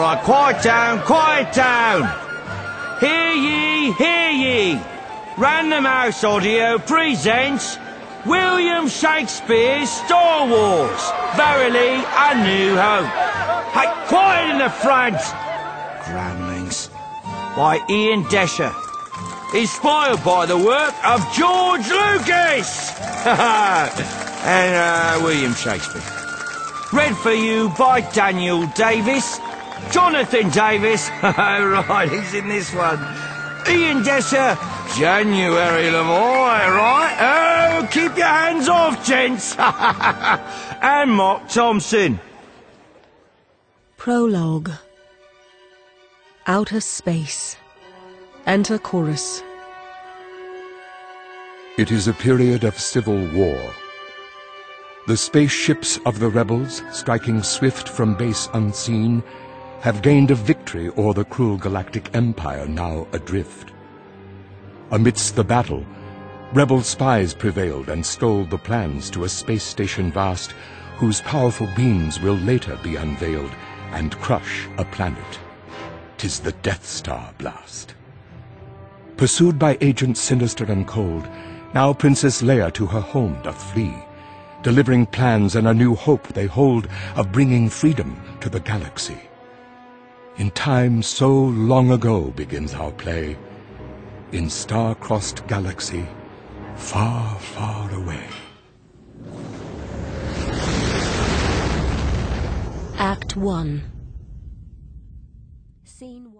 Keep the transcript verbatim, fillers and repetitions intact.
right, quiet down, quiet down. Hear ye, hear ye. Random House Audio presents William Shakespeare's Star Wars, Verily a New Hope. Hey, quiet in the front. Groundlings. By Ian Desher. Inspired by the work of George Lucas. and uh, William Shakespeare. Read for you by Daniel Davis. Jonathan Davis. Right, he's in this one. Ian Desher. January Lemoy, right? Oh, keep your hands off, gents. And Mark Thompson. Prologue. Outer space. Enter chorus. It is a period of civil war. The spaceships of the rebels, striking swift from base unseen, have gained a victory o'er the cruel galactic empire now adrift. Amidst the battle, rebel spies prevailed and stole the plans to a space station vast, whose powerful beams will later be unveiled and crush a planet. 'Tis the Death Star blast. Pursued by agents sinister and cold, now Princess Leia to her home doth flee, delivering plans and a new hope they hold of bringing freedom to the galaxy. In time so long ago begins our play, in star-crossed galaxy, far, far away. Act one. Scene one.